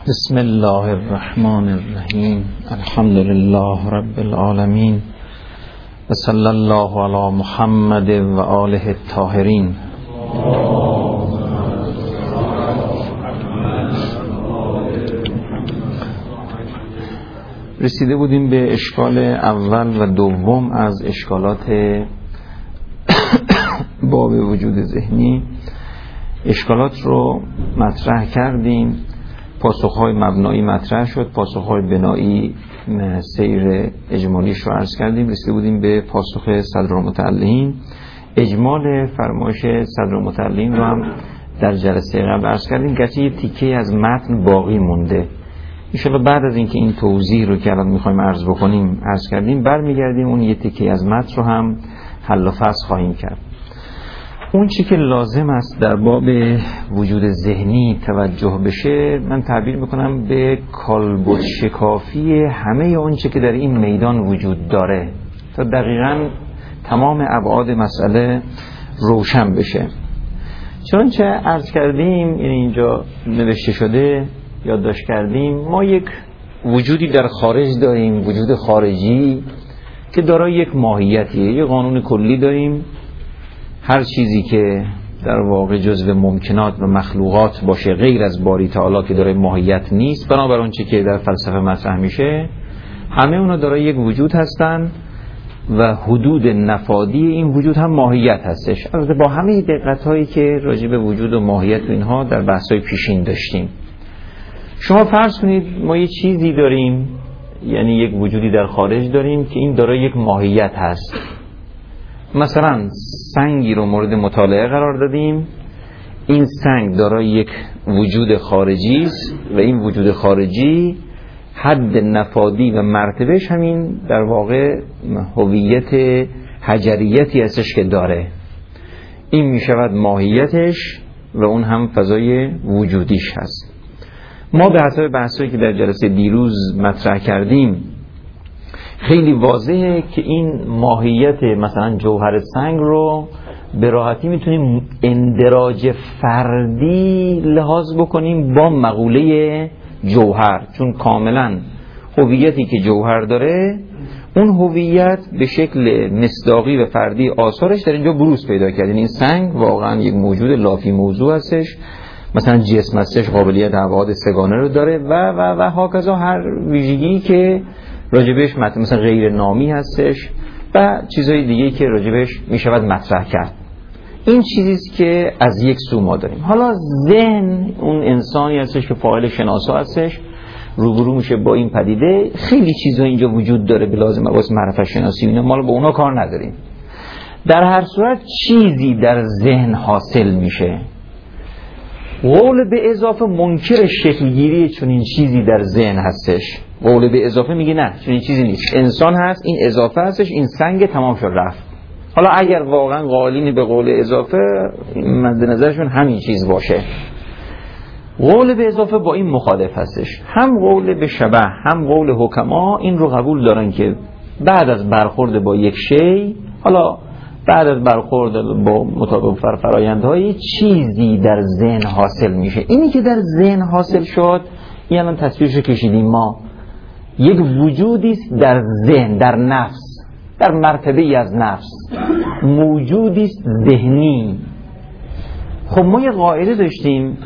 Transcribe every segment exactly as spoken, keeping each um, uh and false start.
بسم الله الرحمن الرحیم. الحمد لله رب العالمین و صلی الله علی محمد و آله الطاهرین. رسیده بودیم به اشکال اول و دوم از اشکالات باب وجود ذهنی. اشکالات رو مطرح کردیم، پاسخهای مبنایی مطرح شد، پاسخهای بنایی سیر اجمالیش رو عرض کردیم. رسیده بودیم به پاسخ صدرالمتعلقین. اجمال فرمایش صدرالمتعلقین رو هم در جلسه قبل عرض کردیم، گرچه یه تیکه از متن باقی مونده. انشاءالله بعد از اینکه این توضیح رو که الان میخوایم عرض بکنیم عرض کردیم، برمیگردیم اون یه تیکه از متن رو هم حل و فصل خواهیم کرد. اون چی که لازم است در باب وجود ذهنی توجه بشه، من تعبیر میکنم به کالبد شکافی همه اون چی که در این میدان وجود داره تا دقیقاً تمام ابعاد مسئله روشن بشه. چون چه عرض کردیم، یعنی اینجا نوشته شده، یادداشت کردیم، ما یک وجودی در خارج داریم، وجود خارجی که دارای یک ماهیتیه، یک قانون کلی داریم. هر چیزی که در واقع جزو ممکنات و مخلوقات باشه غیر از باری تعالی که داره ماهیت نیست، بنابر اون چی که در فلسفه مطرح میشه، همه اونا دارای یک وجود هستن و حدود نفادی این وجود هم ماهیت هستش. البته با همه دقت هایی که راجع به وجود و ماهیت و اینها در بحث های پیشین داشتیم. شما فرض کنید ما یه چیزی داریم، یعنی یک وجودی در خارج داریم که این دارای یک ماهیت هست. مثلا سنگی رو مورد مطالعه قرار دادیم، این سنگ دارای یک وجود خارجی است و این وجود خارجی حد نفادی و مرتبهش همین در واقع هویت حجریتی هستش که داره. این می شود ماهیتش و اون هم فضای وجودیش هست. ما به حسب بحثایی که در جلسه دیروز مطرح کردیم خیلی واضحه که این ماهیت مثلا جوهر سنگ رو به راحتی میتونیم اندراج فردی لحاظ بکنیم با مقوله جوهر، چون کاملا هویتی که جوهر داره اون هویت به شکل مصداقی و فردی آثارش در اینجا بروز پیدا کرد. این سنگ واقعا یک موجود لافی موضوع هستش، مثلا جسم هستش، قابلیت ابعاد سگانه رو داره و و و هاکذا هر ویژگی که راجبش مثلا غیر نامی هستش و چیزهای دیگه که راجبش میشود مطرح کرد. این چیزیست که از یک سو ما داریم. حالا ذهن اون انسانی هستش که فاعل شناسا هستش، روبرو میشه با این پدیده. خیلی چیزا اینجا وجود داره به لازم واسه معرفت شناسی، اینا ما با اونا کار نداریم. در هر صورت چیزی در ذهن حاصل میشه. قول به اضافه منکر شکلگیری چون این چیزی در ذهن هستش. قول به اضافه میگه نه، چون این چیزی نیست، انسان هست، این اضافه هستش، این سنگ، تمام شد رفت. حالا اگر واقعا قائلین به قول اضافه مد نظرشون همین چیز باشه، قول به اضافه با این مخالف هستش. هم قول به شبه هم قول حکما این رو قبول دارن که بعد از برخورد با یک شی، حالا بعد از برخورد با مطابق فرایندهای چیزی در ذهن حاصل میشه. اینی که در ذهن حاصل شد، این الان تصویرش کشیدیم ما، یک وجودی است در ذهن، در نفس، در مرتبه ای از نفس، موجودی است ذهنی. خب ما یه قاعده داشتیم،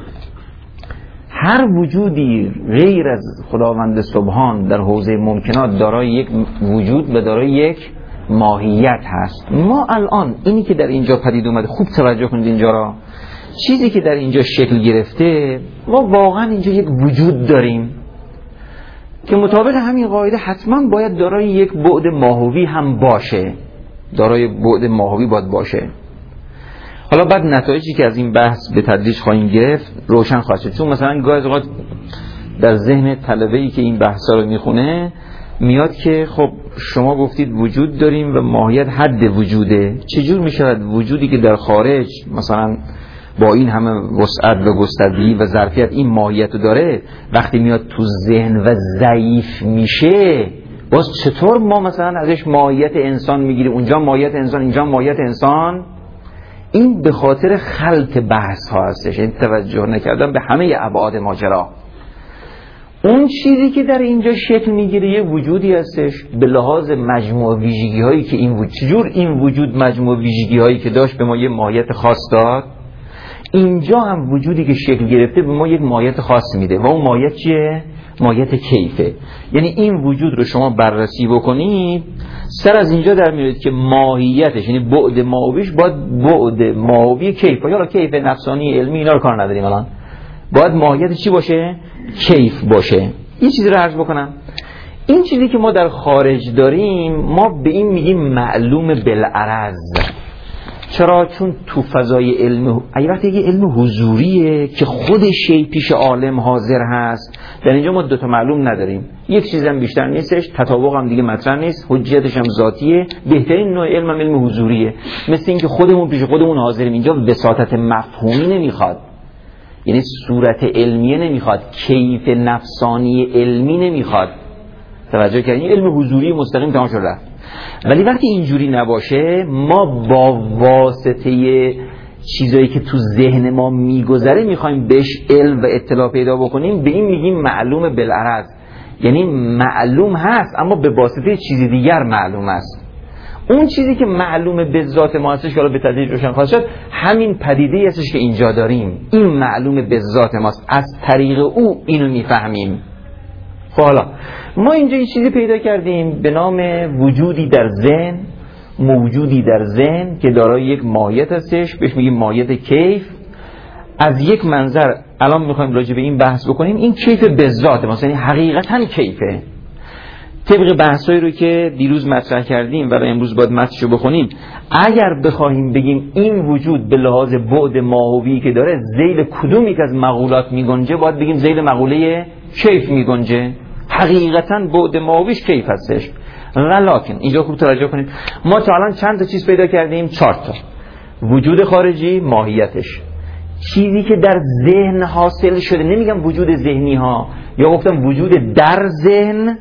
هر وجودی غیر از خداوند سبحان در حوزه ممکنات دارای یک وجود و دارای یک ماهیت هست. ما الان اینی که در اینجا پدید اومده، خوب توجه کنید اینجا را، چیزی که در اینجا شکل گرفته، ما واقعا اینجا یک وجود داریم که مطابق همین قاعده حتما باید دارای یک بعد ماهوی هم باشه، دارای بعد ماهوی باید باشه. حالا بعد نتایجی که از این بحث به تدریج خواهیم گرفت روشن خواهد شد. چون مثلا گاهی اوقات در ذهن طلبه‌ای که این بحثا رو میخونه میاد که خب شما گفتید وجود داریم و ماهیت حد وجوده، چجور میشود وجودی که در خارج مثلا با این همه وسعت و گستردگی و ظرفیت این ماهیت رو داره، وقتی میاد تو ذهن و ضعیف میشه، باز چطور ما مثلا ازش ماهیت انسان میگیریم، اونجا ماهیت انسان اینجا ماهیت انسان؟ این به خاطر خلط بحث ها هستش، این توجه نکردن به همه ابعاد ماجرا. اون چیزی که در اینجا شکل میگیره یه وجودی هستش به لحاظ مجموع ویژگی هایی که این وجود، چجور این وجود مجموع ویژگی هایی که داشت به ما یه ماهیت خاص داد، اینجا هم وجودی که شکل گرفته به ما یک ماهیت خاص میده و اون ماهیت چیه؟ ماهیت کیفه. یعنی این وجود رو شما بررسی بکنید سر از اینجا در میارید که ماهیتش، یعنی بعد ماهویش باید بعد ماهوی کیف، یا کیف نفسانی علمی اینا رو کار نداریم الان، باید ماهیت چی باشه؟ کیف باشه. این چیزی رو عرض بکنم، این چیزی که ما در خارج داریم ما به این میگیم معلوم بالعرض. چرا؟ چون تو فضای علم، وقتی یه علم حضوریه که خود شی پیش عالم حاضر هست، در اینجا ما دوتا معلوم نداریم، یک چیزم بیشتر نیستش، تطابق هم دیگه مطرح نیست، حجیتش هم ذاتیه. بهترین نوع علم هم علم حضوریه، مثل اینکه خودمون پیش خودمون حاضریم. اینجا وساطت مفهومی نمیخواد، یعنی صورت علمیه نمیخواد، کیف نفسانی علمی نمیخواد. توجه کردین؟ علم حضوری مستقیم تمام شده. ولی وقتی اینجوری نباشه ما با واسطه چیزایی که تو ذهن ما میگذره میخوایم بهش علم و اطلاع پیدا بکنیم، به این میگیم معلوم بالعرض. یعنی معلوم هست اما به واسطه چیزی دیگر معلوم است. اون چیزی که معلوم به ذات ما هستش که حالا به تدریج روشن خواهد شد، همین پدیده هستش که اینجا داریم، این معلوم به ذات ماست، از طریق او اینو میفهمیم. خب حالا ما اینجا یه چیزی پیدا کردیم به نام وجودی در ذهن، موجودی در ذهن که دارای یک ماهیت هستش، بهش میگیم ماهیت کیف. از یک منظر الان میخوایم راجع به این بحث بکنیم، این کیف به ذات ماست، یعنی حقیقتا کیفه. طبق بحثایی رو که دیروز مطرح کردیم و امروز باید متنشو بخونیم، اگر بخوایم بگیم این وجود به لحاظ بعد ماهوی که داره ذیل کدومی که از مقولات میگنجه، باید بگیم ذیل مقوله کیف میگنجه. حقیقتا بعد ماهویش کیف هستش. ولکن اینجا خوب توجه کنید، ما تا الان چند تا چیز پیدا کردیم؟ چهار تا. وجود خارجی، ماهیتش، چیزی که در ذهن حاصل شده، نمیگم وجود ذهنی ها، یا گفتم وجود در ذهن،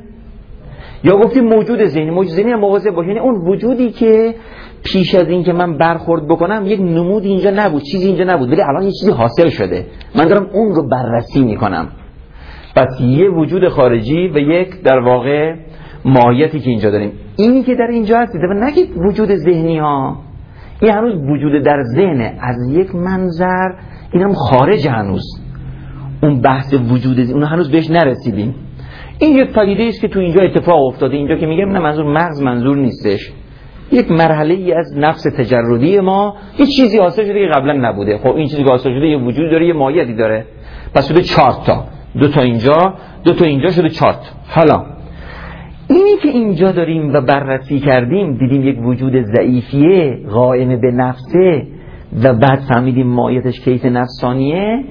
یا گفتیم موجود ذهنی. موجود ذهنی هم مواظب باشید، یعنی اون وجودی که پیش از این که من برخورد بکنم یک نمود اینجا نبود، چیزی اینجا نبود، ولی الان یه چیزی حاصل شده، من دارم اون رو بررسی میکنم. پس یه وجود خارجی و یک در واقع ماهیتی که اینجا داریم. اینی که در اینجا هست، نگید وجود ذهنی ها، این هنوز وجود در ذهنه از یک منظر، این هم خارج، هنوز اون بحث وجود ذهنی اون هنوز بهش نرسیدیم. این یک پدیده است که تو اینجا اتفاق افتاده. اینجا که میگم نه منظور مغز منظور نیستش، یک مرحله ای از نفس تجردی ما، یه چیزی حاصل شده که قبلا نبوده. خب این چیزی که حاصل شده یه وجود داره، یه ماهیتی داره، پس شده چهار تا، دو تا اینجا، دو تا اینجا، شده چهار تا. حالا اینی که اینجا داریم و بررسی کردیم، دیدیم یک وجود ضعیفیه قائم به نفسه و بعد فهمیدیم ماهیتش کیف نفسانیه،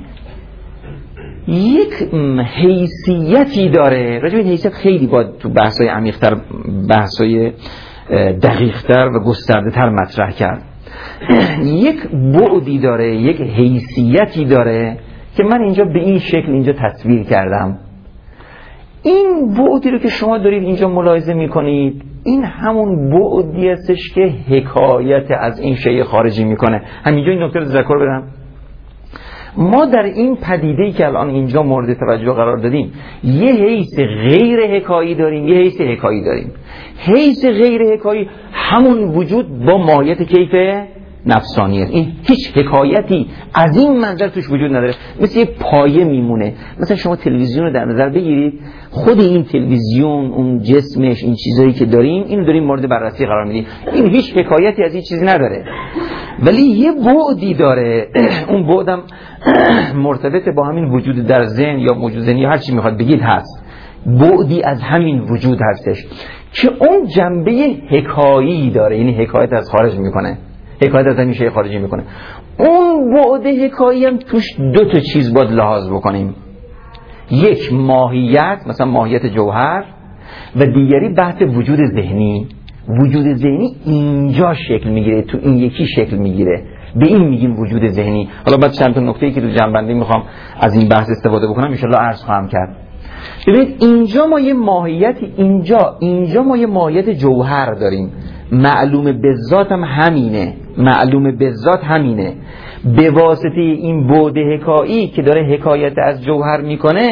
یک حیثیتی داره. راجع به این حیثیت خیلی باید تو بحث‌های عمیق‌تر، بحث‌های دقیق‌تر و گسترده‌تر مطرح کرد. یک بعدی داره، یک حیثیتی داره که من اینجا به این شکل اینجا تصویر کردم. این بعدی رو که شما دارید اینجا ملاحظه میکنید، این همون بعدی هستش که حکایت از این شیء خارجی میکنه. همینجا این نکته رو ذکر بدم. ما در این پدیده‌ای که الان اینجا مورد توجه قرار دادیم یه حیث غیر حکایی داریم، یه حیث حکایی داریم. حیث غیر حکایی همون وجود با ماهیت کیف نفسانی است. این هیچ حکایتی از این منظر توش وجود نداره، مثل یه پایه میمونه. مثلا شما تلویزیون رو در نظر بگیرید، خود این تلویزیون، اون جسمش، این چیزایی که داریم، اینو داریم مورد بررسی قرار میدیم، این هیچ حکایتی از این چیزی نداره، ولی یه بعدی داره. اون بعدم مرتبط با همین وجود در ذهن یا موجود ذهنی یا هر چی میخواد بگید هست. بعدی از همین وجود هستش که اون جنبه حکایی داره، یعنی حکایت از خارج میکنه، حکایت از همین شیء خارجی میکنه. اون بعد حکایی هم توش دو تا چیز باید لحاظ بکنیم، یک ماهیت، مثلا ماهیت جوهر، و دیگری بحث وجود ذهنی. وجود ذهنی اینجا شکل میگیره، تو این یکی شکل میگیره، به این میگیم وجود ذهنی. حالا بعد چند تا نکته‌ای که تو جنبندی میخوام از این بحث استفاده بکنم ان شاء الله عرض خواهم کرد. ببینید اینجا ما یه ماهیتی، اینجا اینجا ما یه ماهیت جوهر داریم، معلوم به ذات هم همینه، معلوم به ذات همینه. به واسطه این بعد حکایی که داره حکایت از جوهر میکنه،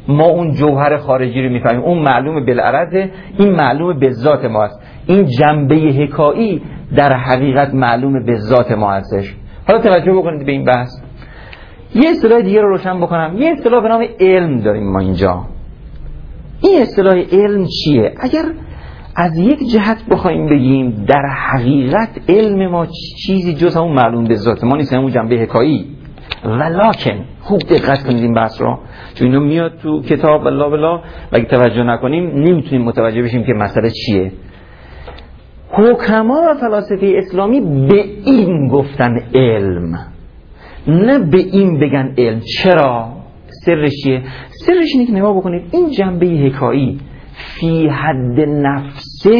ما اون جوهر خارجی رو میفهمیم، اون معلوم بالعرضه، این معلوم به ذات ما است. این جنبه حکایی در حقیقت معلوم به ذات ما هستش. حالا توجه بکنید به این بحث. یه اصطلاح دیگه رو روشن بکنم. یه اصطلاح به نام علم داریم ما اینجا. این اصطلاح علم چیه؟ اگر از یک جهت بخوایم بگیم در حقیقت علم ما چیزی جز همون معلوم به ذات ما نیست، همون جنبه حکایی. ولکن خوب دقت کنید این بحث رو، چون اینو میاد تو کتاب الله بلا و اگه توجه نکنیم نمیتونیم متوجه بشیم که مسئله چیه. حکما و فلاسفه اسلامی به این گفتن علم، نه به این بگن علم. چرا؟ سرش چیه؟ سرش اینه که نگاه بکنید این جنبه حکایی فی حد نفسه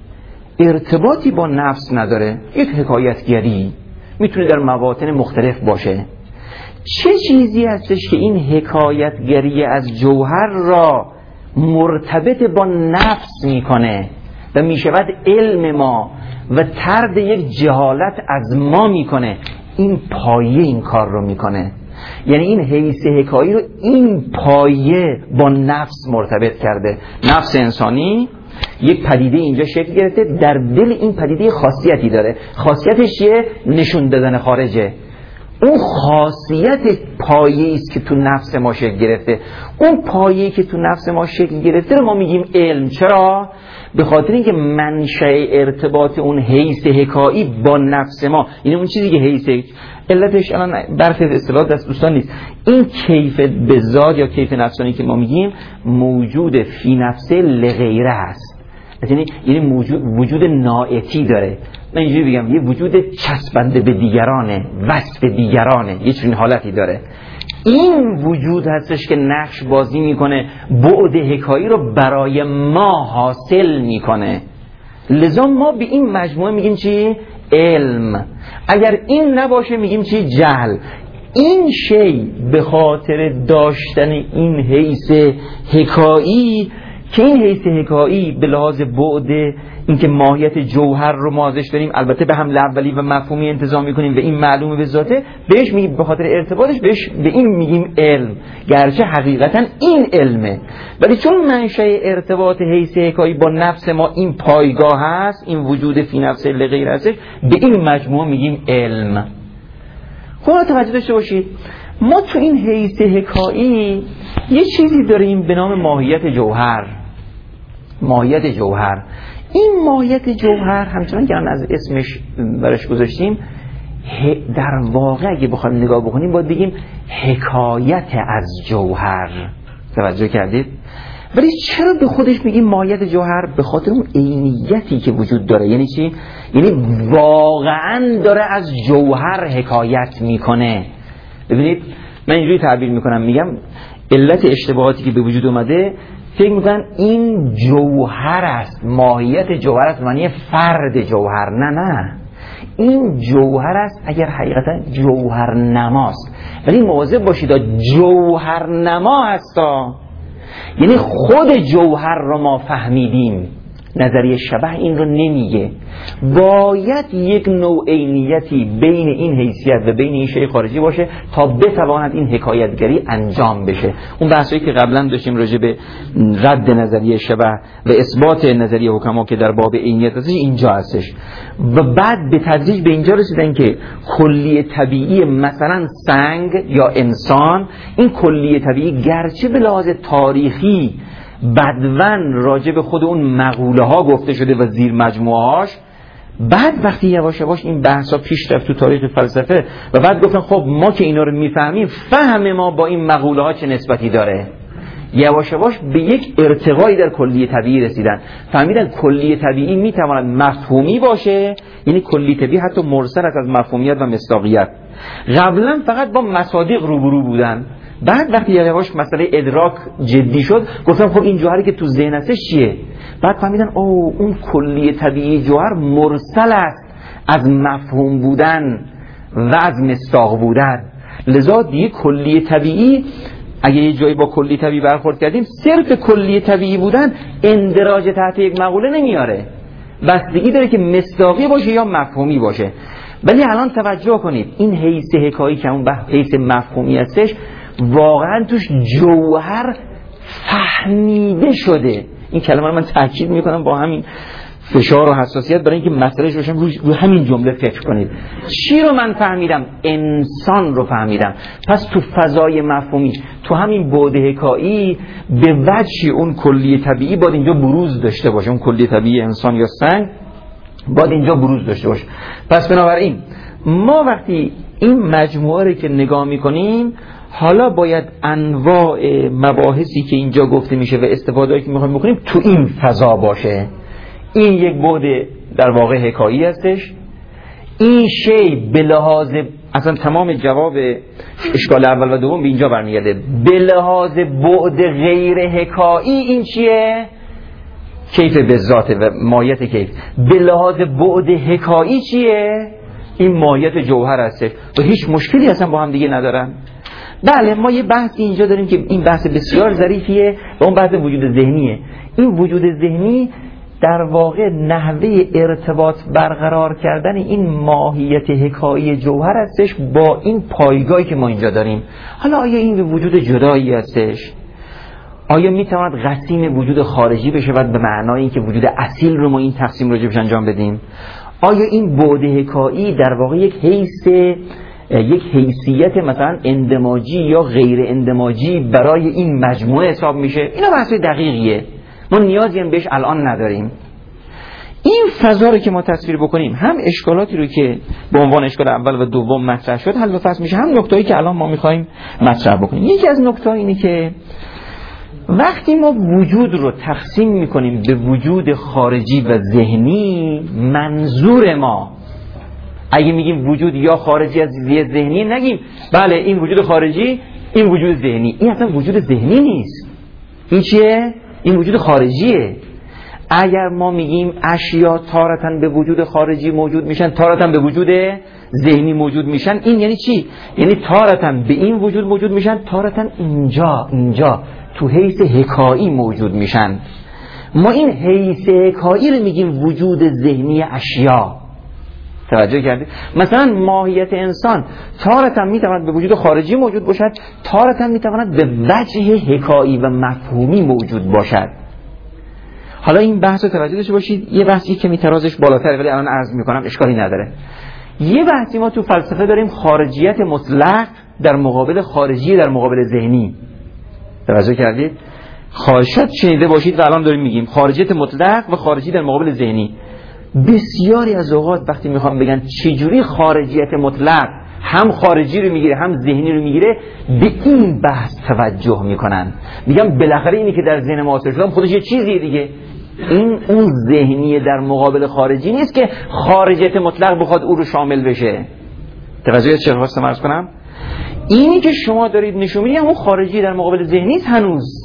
ارتباطی با نفس نداره. یک حکایتگری میتونه در مواطن مختلف باشه. چه چیزی هستش که این حکایتگری از جوهر را مرتبط با نفس میکنه و میشود علم ما و طرد یک جهالت از ما میکنه؟ این پایه این کار رو میکنه. یعنی این حیث حکایی رو این پایه با نفس مرتبط کرده. نفس انسانی یک پدیده اینجا شکل گرفته، در دل این پدیده خاصیتی داره. خاصیتش چیه؟ نشون دادن خارجه. اون خاصیت پایه‌ای است که تو نفس ما شکل گرفته. اون پایه‌ای که تو نفس ما شکل گرفته رو ما میگیم علم. چرا؟ به خاطر اینکه منشأ ارتباط اون حیث حکایی با نفس ما، یعنی اون چیزی که حیث علتش الان برخی اصطلاح دست دوستان نیست، این کیف بذات یا کیف نفسانی که ما میگیم موجود فی نفسه لغیره هست. یعنی یعنی موجود وجود نائتی داره. من اینجوری بگم یه وجود چسبنده به دیگرانه، وصف دیگرانه، یه چنین حالتی داره. این وجود هستش که نقش بازی میکنه، بعد حکایی رو برای ما حاصل میکنه. لذا ما به این مجموعه میگیم چی؟ علم. اگر این نباشه میگیم چی؟ جهل. این شی به خاطر داشتن این حیث حکایی که این حیث حکایی به لحاظ بعد اینکه ماهیت جوهر رو ما ازش داریم، البته به حمل اولی و مفهومی انتظام میکنیم و این معلومه به ذاته، بهش میگیم به خاطر ارتباطش بهش به این میگیم علم، گرچه حقیقتا این علمه، ولی چون منشأ ارتباط حیث حکایی با نفس ما این پایگاه هست، این وجود فی نفس لغیر هستش، به این مجموعه میگیم علم. خب توجه داشته باشید، ما تو این حیث حکایی یه چیزی داریم به نام ماهیت جوهر. ماهیت جوهر، این ماهیت جوهر همچنان که از اسمش برش گذاشتیم، در واقع اگه بخوایم نگاه بکنیم باید بگیم حکایت از جوهر. توجه کردید؟ ولی چرا به خودش میگیم ماهیت جوهر؟ به خاطر اون عینیتی که وجود داره. یعنی چی؟ یعنی واقعا داره از جوهر حکایت میکنه. ببینید من اینجوری تعبیر میکنم، میگم علت اشتباهاتی که به وجود اومده فکر میکنن این جوهر است، ماهیت جوهر است، معنی فرد جوهر. نه نه، این جوهر است اگر حقیقتا جوهر نماست. ولی مواظب باشید جوهر نما هستا، یعنی خود جوهر رو ما فهمیدیم. نظریه شبح این رو نمیگه. باید یک نوع عینیتی بین این حیثیت و بین این شیء خارجی باشه تا بتواند این حکایتگری انجام بشه. اون بحثایی که قبلا داشتیم راجع به رد نظریه شبح و اثبات نظریه حکما که در باب عینیت هستش اینجا هستش، و بعد به تدریج به اینجا رسیدن که کلیه طبیعی مثلا سنگ یا انسان، این کلیه طبیعی گرچه به لحاظ تاریخی بدون راجع به خود اون مقوله ها گفته شده و زیر مجموعه هاش، بعد وقتی یواش یواش این بحث ها پیش رفت تو تاریخ فلسفه و بعد گفتن خب ما که اینا رو میفهمیم، فهم ما با این مقوله ها چه نسبتی داره، یواش یواش به یک ارتقایی در کلیه طبیعی رسیدن. فهمیدن کلیه طبیعی میتواند مفهومی باشه، یعنی کلیه طبیعی حتی مرسل است از مفهومیت و مصداقیت. قبلا فقط با مصادیق روبرو بودن، بعد وقتی یواش مسئله ادراک جدی شد گفتم خب این جوهری که تو ذهن هستش چیه؟ بعد فهمیدن او اون کلیه طبیعی جوهر مرسل است از مفهوم بودن و از مصداق بودن. لذا دیگه کلیه طبیعی اگه یه جایی با کلیه طبیعی برخورد کردیم، صرف کلیه طبیعی بودن اندراج تحت یک مقوله نمیاره، بستگی داره که مصداقی باشه یا مفهومی باشه. ولی الان توجه کنید این حیث حکایی که اون حیث مفهومی هستش، واقعا توش جوهر فهمیده شده. این کلمه رو من تاکید میکنم با همین فشار و حساسیت برای اینکه مسئلهش روشن رو, رو همین جمله فکر کنید. چی رو من فهمیدم؟ انسان رو فهمیدم. پس تو فضای مفهومی، تو همین بعد حکایی، به وجه اون کلی طبیعی باید اینجا بروز داشته باشه. اون کلی طبیعی انسان یا سنگ باید اینجا بروز داشته باشه. پس بنابراین ما وقتی این مجموعه رو که نگاه میکنیم، حالا باید انواع مباحثی که اینجا گفته میشه و استفاده‌ای که میخوایم بکنیم تو این فضا باشه. این یک بعد در واقع حکایی هستش. این شی به لحاظ اصلا تمام جواب اشکال اول و دوم به اینجا برمیگرده. به لحاظ بعد غیر حکایی این چیه؟ کیف به ذات و ماهیت کیف. به لحاظ بعد حکایی چیه؟ این ماهیت جوهر هستش و هیچ مشکلی اصلا با هم دیگه ندارن. بله ما یه بحثی اینجا داریم که این بحث بسیار ظریفیه و اون بحث وجود ذهنیه. این وجود ذهنی در واقع نحوه ارتباط برقرار کردن این ماهیت حکایی جوهر هستش با این پایگاهی که ما اینجا داریم. حالا آیا این به وجود جدایی هستش؟ آیا میتواند قسیم وجود خارجی بشه و به معنای اینکه وجود اصیل رو ما این تقسیم راجبش انجام بدیم؟ آیا این بعد حکایی در واقع یک حیث یک حیثیت مثلا اندماجی یا غیر اندماجی برای این مجموعه حساب میشه؟ اینا بحث دقیقیه، ما نیازی هم بهش الان نداریم. این فضا رو که ما تصویر بکنیم، هم اشکالاتی رو که به عنوان اشکال اول و دوم مطرح شد حل و فصل میشه، هم نکتهایی که الان ما میخوایم مطرح بکنیم. یکی از نکته‌ها اینه که وقتی ما وجود رو تقسیم میکنیم به وجود خارجی و ذهنی، منظور ما اگه میگیم وجود یا خارجی از یا ذهنی، نگیم بله این وجود خارجی این وجود ذهنی. این اصلا وجود ذهنی نیست. این چیه؟ این وجود خارجیه. اگر ما میگیم اشیا تارتاً به وجود خارجی موجود میشن، تارتاً به وجود ذهنی موجود میشن، این یعنی چی؟ یعنی تارتاً به این وجود موجود میشن، تارتاً اینجا اینجا تو حیث حکایی موجود میشن. ما این حیث حکایی رو میگیم وجود ذهنی اشیا. توجه کردید؟ مثلا ماهیت انسان تارتاً میتواند به وجود خارجی موجود باشد، تارتاً میتواند به وجه حکایی و مفهومی موجود باشد. حالا این بحث رو توجه داشته باشید. یه بحثی که میترازش بالاتر ولی الان عرض میکنم اشکالی نداره. یه بحثی ما تو فلسفه داریم، خارجیت مطلق در مقابل خارجی در مقابل ذهنی. توجه کردید؟ خواهشات شنیده باشید و الان داریم میگیم خارجیت مطلق و خارجی در مقابل ذهنی. بسیاری از اوقات وقتی میخوام بگن چجوری خارجیت مطلق هم خارجی رو میگیره هم ذهنی رو میگیره، به این بحث توجه میکنن. میگم بالاخره اینی که در ذهن ما حاصل شده خودش یه چیزیه دیگه. این اون ذهنی در مقابل خارجی نیست که خارجیت مطلق بخواد او رو شامل بشه. توجه چه خواستم عرض کنم؟ اینی که شما دارید نشون میدید اون خارجی در مقابل ذهنی است هنوز.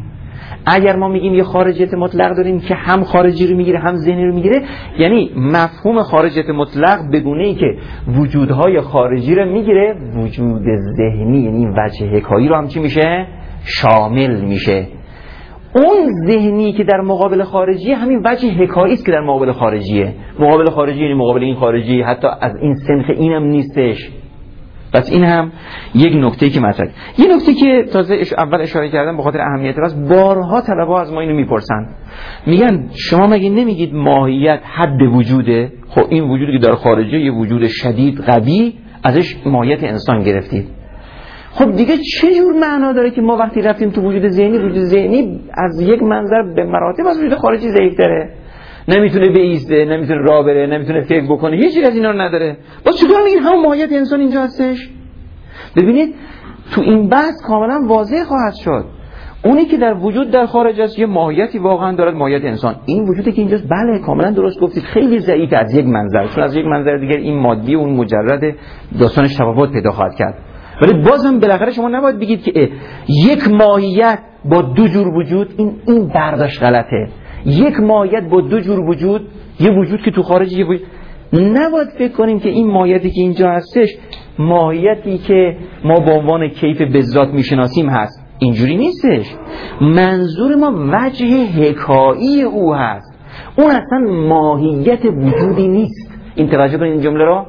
اگر ما میگیم یه خارجیت مطلق داریم که هم خارجی رو میگیره هم ذهنی رو میگیره، یعنی مفهوم خارجیت مطلق به گونه‌ای که وجودهای خارجی رو میگیره، وجود ذهنی یعنی وجه حکایی رو هم چی میشه؟ شامل میشه. اون ذهنی که در مقابل خارجی همین وجه حکایی است که در مقابل خارجیه. مقابل خارجی یعنی مقابل این خارجی، حتی از این سنخ اینم نیستش. پس این هم یک نکته که مطرحه. یه نکته که تازه اول اشاره کردم به خاطر اهمیت راست، بارها طلبه از ما اینو میپرسن، میگن شما مگه نمیگید ماهیت حد وجوده؟ خب این وجودی که در خارجه یه وجود شدید قوی، ازش ماهیت انسان گرفتید. خب دیگه چه جور معنا داره که ما وقتی رفتیم تو وجود ذهنی، وجود ذهنی از یک منظر به مراتب از وجود خارجی ضعیف‌تره، نمیتونه بایسته، نمیتونه راه بره، نمیتونه فکر بکنه، هیچ چیز از اینا رو نداره. باز چطور میگین همون ماهیت انسان اینجا هستش؟ ببینید تو این بحث کاملا واضح خواهد شد. اونی که در وجود در خارج است یه ماهیتی واقعا دارد، ماهیت انسان. این وجودی که اینجاست بله کاملا درست گفتید، خیلی ضعیف از یک منظر، چون از یک منظر دیگر این مادی و اون مجرد داستانش تفاوت پیدا خواهد کرد. ولی بازم بالاخره شما نباید بگید که یک ماهیت با دو جور وجود، این این برداشت غلطه. یک ماهیت با دو جور وجود، یه وجود که تو خارج یه وجود. نباید فکر کنیم که این ماهیتی که اینجا هستش ماهیتی که ما به عنوان کیف بذات میشناسیم هست. اینجوری نیستش. منظور ما وجه حکایی او هست. اون اصلا ماهیت وجودی نیست. این توجه کنید این جمله را.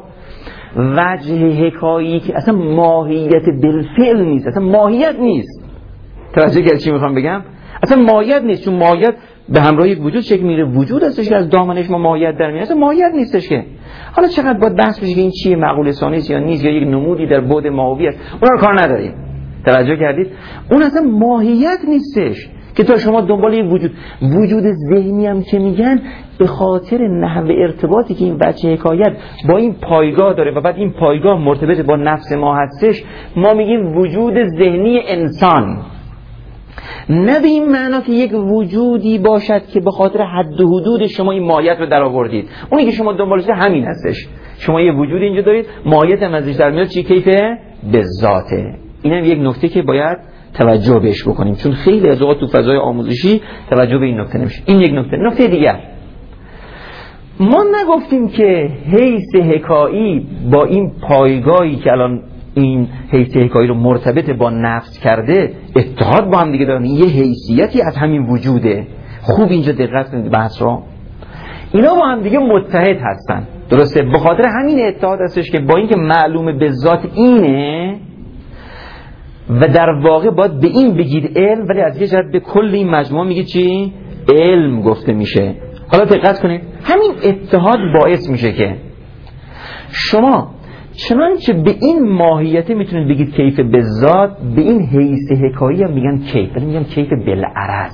وجه حکایی که اصلا ماهیت بالفعل نیست، اصلا ماهیت نیست. توجه کردید چی میخوام بگم؟ اصلا مایت نیست، چون مایت به همراه یک وجود شکل میگیره، وجود هستش که از دامنش ما مایت در میاد، اصلا مایت نیستش که. حالا چقدر باید بحث بشه که این چیه، معقول ثانی است یا نیست، یا یک نمودی در بعد ماهوی است، اونا رو کار نداریم. توجه کردید؟ اون اصلا ماهیت نیستش که تا شما دنبال یک وجود وجود ذهنی هم که میگن به خاطر نحو ارتباطی که این بچه حکایت با این پایگاه داره و بعد این پایگاه مرتبط با نفس ما هستش، ما میگیم وجود ذهنی انسان. نه به این معنا که یک وجودی باشد که به خاطر حد و حدود شما این مایت رو در آوردید. اونی که شما دنبالش همین هستش، شما یه وجود اینجا دارید، مایت هم ازش در میاد، چی؟ کیفه به ذاته. اینم یک نکته که باید توجه بهش بکنیم، چون خیلی از اوقات تو فضای آموزشی توجه به این نکته نمیشه. این یک نکته. نکته دیگر، ما نگفتیم که حیث حکایی با این پایگاهی که الان این حیث حکایی رو مرتبط با نفس کرده اتحاد با هم دیگه دارن، یه حیثیتی از همین وجوده. خوب اینجا دقت کنید بحث رو، اینا با هم دیگه متحد هستن، درسته؟ به خاطر همین اتحاد هستش که با اینکه معلومه به ذات اینه و در واقع باید به این بگید علم، ولی از یه جهت به کل این مجموعه میگه چی؟ علم گفته میشه. حالا دقت کنید، همین اتحاد باعث میشه که شما چنانچه به این ماهیت میتونید بگید کیف به ذات، به این حیث حکایی هم میگن کیف، ولی میگن کیف بالعرض.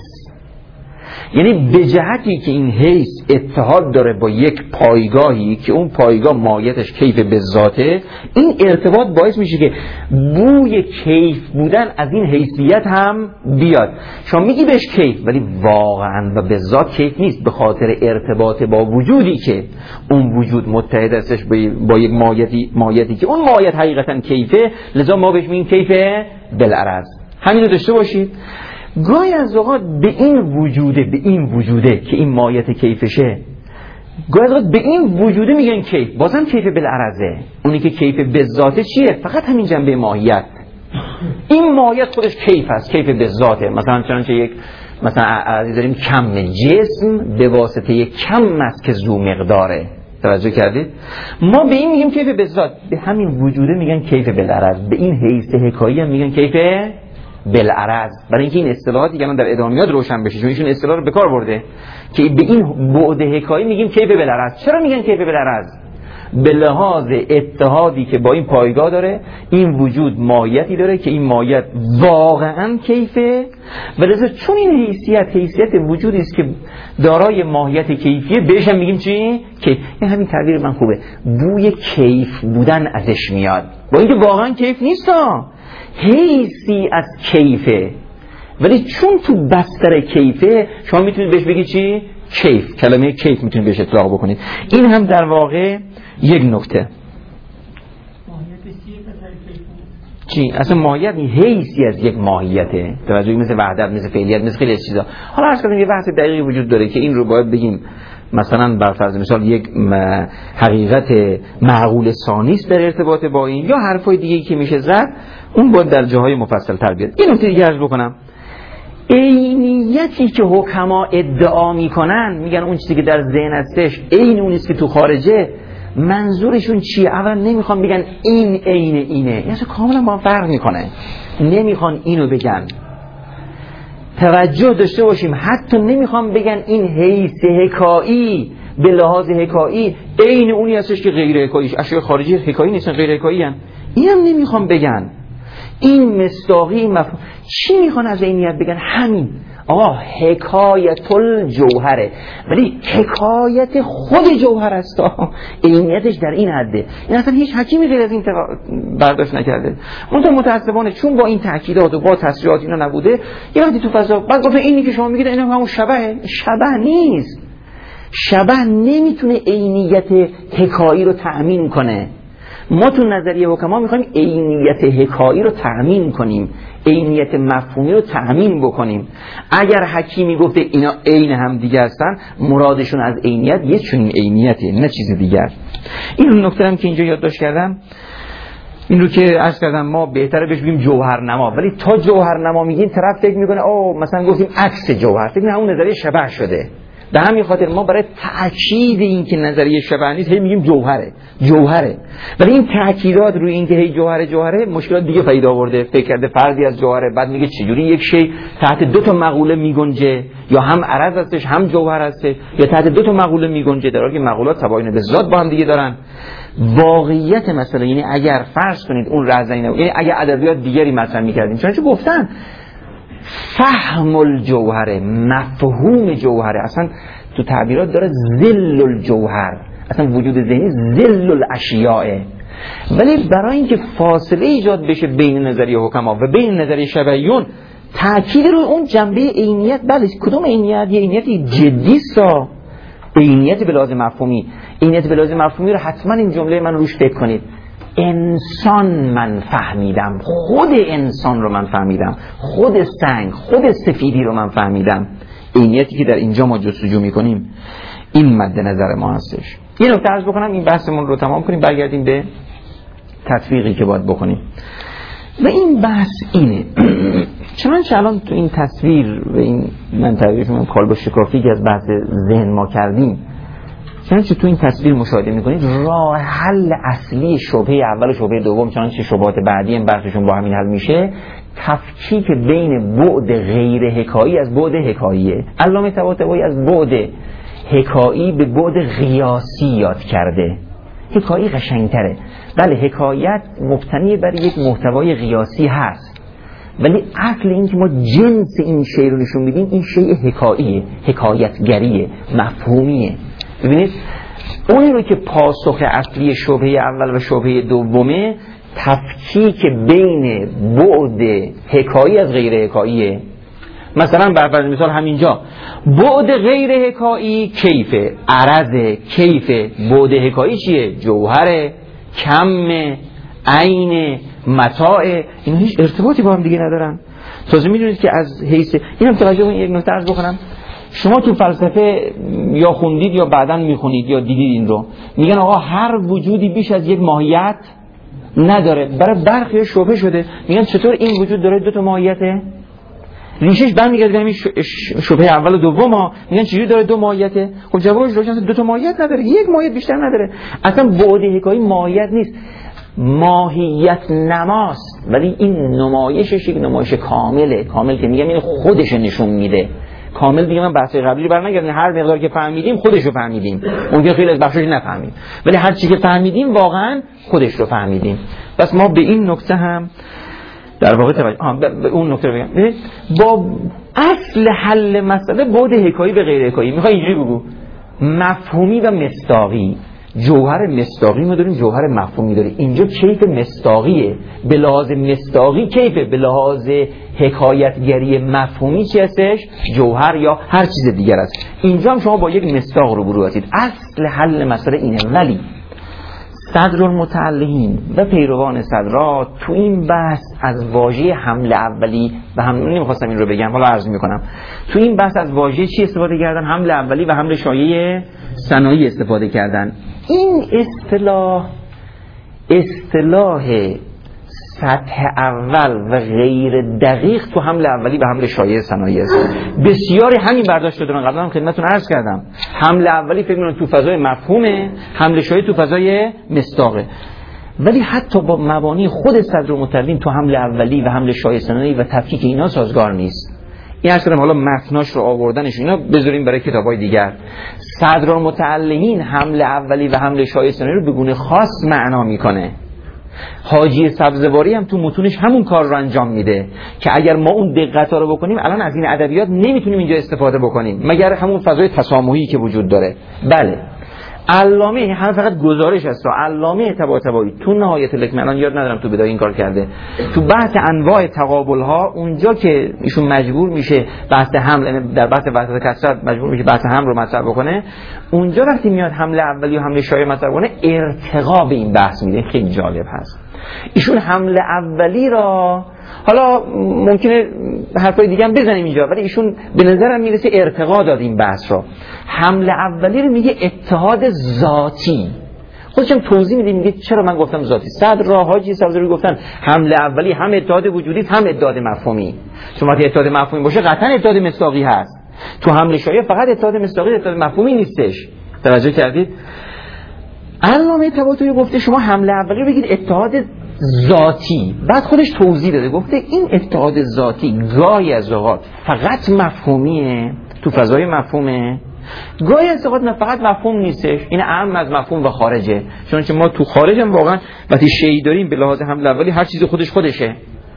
یعنی به جهتی که این حیث اتحاد داره با یک پایگاهی که اون پایگاه ماهیتش کیف به ذاته، این ارتباط باعث میشه که بوی کیف بودن از این حیثیت هم بیاد. شما میگی بهش کیف، ولی واقعا و به ذات کیف نیست، به خاطر ارتباط با وجودی که اون وجود متحد هستش با یک ماهیتی ماهیتی که اون ماهیت حقیقتا کیفه، لذا ما بهش میگیم کیف بالعرض. همین رو داشته باشید. گاهی از اوقات به این وجوده به این وجوده که این ماهیت کیفشه، گاهی از اوقات به این وجوده میگن کیف، بازم کیف بالعرضه. اونی که کیف به ذاته چیه؟ فقط همین جنبه ماهیت. این ماهیت خودش کیف است، کیف به ذاته. مثلا چنانچه یک مثلا عزیز داریم کم جسم به واسطه یک کم است که ذو مقداره. توجه کردید؟ ما به این میگیم کیف به ذات، به همین وجوده میگن کیف بالعرض، به این حیث حکایی هم میگن کیف بالعرض. برای اینکه این اصطلاحاتی که الان در ادامیات روشن بشه، چون ایشون اصطلاح رو به کار برده که به این بعد حکایی میگیم کیف بالعرض. چرا میگن کیف بالعرض؟ به لحاظ اتحادی که با این پایگاه داره، این وجود ماهیتی داره که این ماهیت واقعا کیفه، و لذا چون این حیثیت حیثیت وجودی است که دارای ماهیت کیفیه، بهش هم میگیم چی؟ کیف. این همین تعبیر من خوبه، بوی کیف بودن ازش میاد، با اینکه واقعا کیف نیست ها، حیثی از کیفه، ولی چون تو بستر کیفه شما میتونید بهش بگید چی؟ کیف. کلمه کیف میتونید بهش اطلاق بکنید. این هم در واقع یک نکته. چی؟ اصلا ماهیت حیثی از یک ماهیته. توجهی مثل وحدت، مثل فعلیت، مثل خیلی چیزا. حالا عرض کردم یه بحث دقیقی وجود داره که این رو باید بگیم مثلا بر فرض مثال یک حقیقت معقول ثانی است در ارتباط با این، یا حرفای دیگه‌ای که میشه زد، اون باید در جاهای مفصل تر بیاد. این نکته دیگه عرض بکنم، عینیتی که حکما ادعا میکنن، میگن اون چیزی که در ذهن هستش عین اون است که تو خارجه، منظورشون چیه؟ اول نمیخوان بگن این عین اینه، یعنی کاملا با هم فرق میکنه، نمیخوان اینو بگن. توجه داشته باشیم، حتی نمیخوام بگن این حیث حکایی به لحاظ حکایی عین اونی هستش که غیر حکاییش، اشیاء خارجی حکایی نیستن، غیر حکایی هستن. اینم نمیخوام بگن. این مصداقی مفهوم چی میخوان از عینیت بگن؟ همین آقا حکایت الجوهره، ولی حکایت خود جوهر است، عینیتش در این حده. این اصلا هیچ حکیمی غیر از این برداشت نکرده. منتها متاسفانه چون با این تاکیدات و با تصریحات اینا نبوده، یه وقتی تو فضا بعد گفته اینی که شما میگید اینا همون شبهه. شبه نیست. شبه نمیتونه عینیت حکایی رو تأمین کنه. ما تو نظریه حکما میخوایم عینیت حکایی رو تأمین کنیم، عینیت مفهومی رو تأمین بکنیم. اگر حکیمی گفته اینا عین هم دیگه هستن، مرادشون از عینیت یه چنین عینیته، نه چیز دیگر. این نکته هم که اینجا یادداشت کردم، این رو که عرض کردم ما بهتره بهش بگیم جوهرنما، ولی تا جوهرنما میگیم طرف فکر میکنه او مثلا گفتیم عکس جوهر، فکر میکنه اون نظریه شبه شده. به همین خاطر ما برای تأکید این که نظریه شبح نیست هی میگیم جوهره جوهره، ولی این تأکیدات روی این که هی جوهره جوهره مشکلات دیگه پیدا آورده. فکر کرده فردی از جوهره، بعد میگه چجوری یک شی تحت دو تا مقوله میگنجه، یا هم عرض هستش هم جوهر هستش، یا تحت دو تا مقوله میگنجه، در حالی که مقولات تباین به ذات با هم دیگه دارن. واقعیت مثلا یعنی اگر فرض کنید اون رضعی نبود، یعنی اگر ادبیات دیگری مطرح می‌کردیم، چون گفتن فهم الجوهره، مفهوم جوهره، اصلا تو تعبیرات داره ذل الجوهر، اصلا وجود ذهنی ذل الاشیاء. ولی برای اینکه فاصله ایجاد بشه بین نظریه حکما و بین نظریه شبحیون، تأکید روی اون جنبه عینیت، بله کدوم عینیت؟ یه عینیت جدی سا، عینیت به لحاظ مفهومی. عینیت به لحاظ مفهومی رو حتما این جمله من روش فکر کنید. انسان من فهمیدم، خود انسان رو من فهمیدم، خود سنگ، خود سفیدی رو من فهمیدم. عینیتی که در اینجا ما جستجو میکنیم این مد نظر ما هستش. یه نکته عرض بکنم این بحثمون رو تمام کنیم، برگردیم به تطبیقی که باید بکنیم. و این بحث اینه چنانچه الان تو این تصویر و این من تعریف میکنم کالبد شکافی که از بحث ذهن ما کردیم، چنانچه تو این تصویر مشاهده میکنید راه حل اصلی شبهه اول و شبهه دوم، چنانچه شبهات بعدی هم بحثشون با همین حل میشه، تفکیک بین بعد غیر حکایی از بعد حکاییه. علامه طباطبایی از بعد حکایی به بعد قیاسی یاد کرده. حکایی قشنگتره. بله حکایت مبتنی بر یک محتوای قیاسی هست، ولی اصل این که ما جنس این شی رو نشون میدیم این شی حکاییه، حکایتگریه، مفهومیه. ببینید اونی رو که پاسخ اصلی شبهه اول و شبهه دومه تفکیک بین بعد حکایی از غیر حکاییه. مثلا بر مثال همینجا بعد غیر حکایی کیفه، عرض کیفه، بعد حکایی چیه؟ جوهر، کم، عین، متاع. اینا هیچ ارتباطی با هم دیگه ندارن. تازه میدونید که از حیث اینم توجه کنید، یک نکته عرض بکنم. شما تو فلسفه یا خوندید یا بعداً میخونید یا دیدید این رو، میگن آقا هر وجودی بیش از یک ماهیت نداره. برای برخی شبهه شده، میگن چطور این وجود داره دو تا ماهیته؟ ریشش برمیگرده به همین شبهه اول و دوم ها. میگن چجوری داره دو ماهیته؟ خب جوابش روشن، دو تا ماهیت نداره، یک ماهیت بیشتر نداره. اصلا بعد حکایی ماهیت نیست، ماهیت نماست، ولی این نمایشش یک نمایش کامله. کامل که میگم این خودش نشون میده. کامل دیگه من بحث قبلی برنگردم، هر مقدار که فهمیدیم خودش رو فهمیدیم، ممکن خیلی از بخشش نفهمیم، ولی هر چی که فهمیدیم واقعا خودش رو فهمیدیم. پس ما به این نکته هم در واقع توجه آها به اون نکته بگم. با اصل حل مسئله بعد حکایی به غیر حکایی میخوای اینجوری بگو مفهومی و مصداقی. جوهر مصداقی ما داریم، جوهر مفهومی داریم. اینجا کیف مصداقیه، به لحاظ مصداقی کیفه، به لحاظ حکایتگری مفهومی چی هستش؟ جوهر یا هر چیز دیگر است. اینجا هم شما با یک مصداق روبرو هستید. اصل حل مسئله اینه. ولی صدرالمتعلقین و پیروان صدرا تو این بحث از واژه حمله اولی و هم نمیخواستم این رو بگم، حالا عرض میکنم. تو این بحث از واژه چی استفاده کردن؟ حمله اولی و حمله شایعه ثنایی استفاده کردن. این اصطلاح اصطلاح سطح اول و غیر دقیق تو حمله اولی و حمله شایعه ثنایی است. بسیاری همین برداشت دارن. قبلا هم خدمتتون عرض کردم حمله اولی فکر می‌کنن تو فضای مفهومه، حمله شایعه تو فضای مصداقه. ولی حتی با مبانی خود صدرالمتعلقین تو حمله اولی و حمله شایعه ثنایی و تفکیک اینا سازگار نیست. این اصلا حالا متناش رو آوردنش اینا بذاریم برای کتابای دیگر. صدرالمتعلقین حمله اولی و حمله شایعه ثنایی رو به گونه خاص معنا میکنه. حاجی سبزواری هم تو متونش همون کار رو انجام میده که اگر ما اون دقت رو بکنیم الان از این ادبیات نمیتونیم اینجا استفاده بکنیم مگر همون فضای تسامحی که وجود داره. بله علامه هم فقط گزارش است. علامه طباطبایی تو نهایت الکمال یاد ندارم تو بدای این کار کرده، تو بحث انواع تقابل ها اونجا که ایشون مجبور میشه بحث حمل در بحث وحدت کثرت مجبور میشه بحث حمل رو مطرح بکنه، اونجا وقتی میاد حمله اولی و حمله شایعه مطرح کنه ارتقا به این بحث میده. خیلی جالب هست. ایشون حمله اولی را حالا ممکنه حرفای دیگه هم بزنیم اینجا، ولی ایشون به نظرم میرسه ارتقا داد این بحث را. حمله اولی رو میگه اتحاد ذاتی. خودشم توضیح میده، میگه چرا من گفتم ذاتی. صدر را حاجی سبزواری گفتن حمله اولی هم اتحاد وجودی هم اتحاد مفهومی. چون وقتی اتحاد مفهومی باشه قطعا اتحاد مصداقی هست. تو حمله شایع فقط اتحاد مصداقی اتحاد مفهومی نیستش. توجه کردید؟ علامه طباطبایی گفته شما حمله اولی رو بگید اتحاد ذاتی، بعد خودش توضیح داده گفته این اتحاد ذاتی گاهی از اوقات فقط مفهومیه، تو فضای مفهومه، گاهی از اوقات نه فقط مفهوم نیستش، این اعم از مفهوم و خارجه. چون ما تو خارج هم واقعا وقتی شیعی داریم به لحاظ حمله اولی هر چیز خودش خودشه.